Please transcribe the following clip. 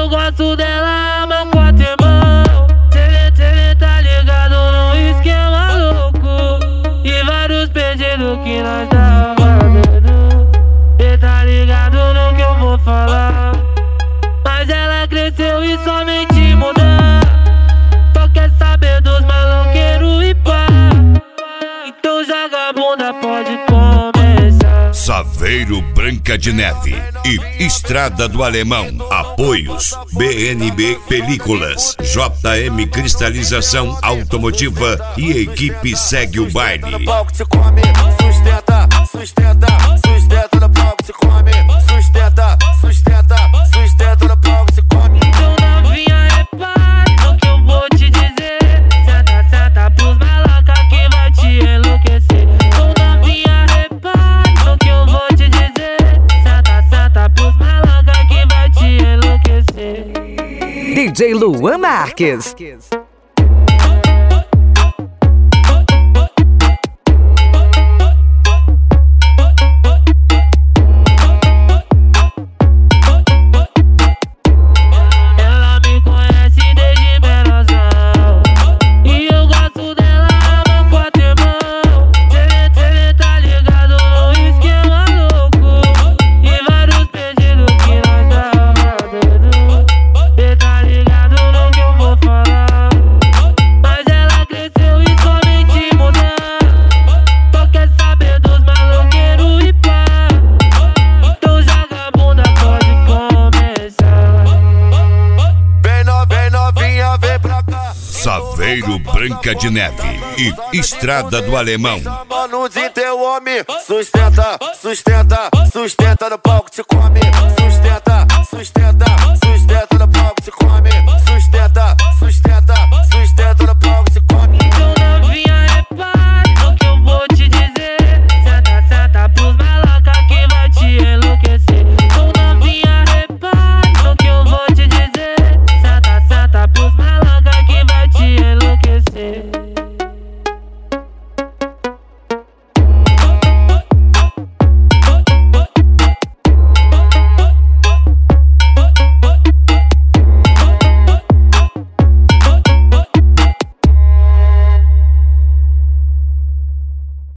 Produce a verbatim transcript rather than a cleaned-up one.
eu gosto dela, mão com a irmão. Cê, cê tá ligado no esquema louco e vários pedidos que nós tava dando. Cê tá ligado no que eu vou falar, mas ela cresceu e somente mudou. Só quer saber dos maloqueiros e pá, então joga a bunda, pode começar. Saveiro Branca de Neve e Estrada do Alemão. Apoios B N B Películas, J M Cristalização Automotiva e equipe Segue o Baile. No palco te come, sustenta, sustenta, sustenta no palco te come, sustenta, sustenta, sustenta no palco te come. Então novinha, repare no que eu vou te dizer. Senta, senta pros maloca que vai te enlouquecer. Então novinha, repare no que eu vou te dizer. Senta, senta pros maloca que vai te enlouquecer. D J Luan Marques. Ela me conhece desde menosão e eu gosto dela, mão com a irmão. Cê, cê tá ligado no esquema louco e vários pedidos que nós tava dando. Cê tá ligado no que eu vou falar, mas ela cresceu e somente mudou. Só quer saber dos maloqueiros e pá, então joga a bunda, pode começar. Vem no, vem novinha, vem pra cá. Saveiro Branca de Neve e Estrada do Alemão. Chamando de teu homem, sustenta, sustenta, sustenta no palco te come, sustenta, sustenta,